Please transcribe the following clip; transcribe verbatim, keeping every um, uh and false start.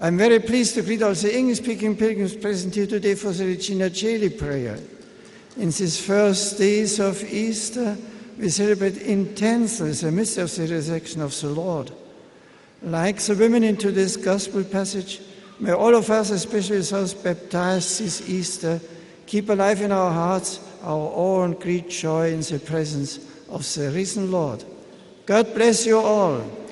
I'm very pleased to greet also English-speaking pilgrims present here today for the Regina Caeli prayer. In these first days of Easter, we celebrate intensely the mystery of the resurrection of the Lord. Like the women in today's gospel passage, may all of us, especially those baptized this Easter, keep alive in our hearts our awe and great joy in the presence of the risen Lord. God bless you all.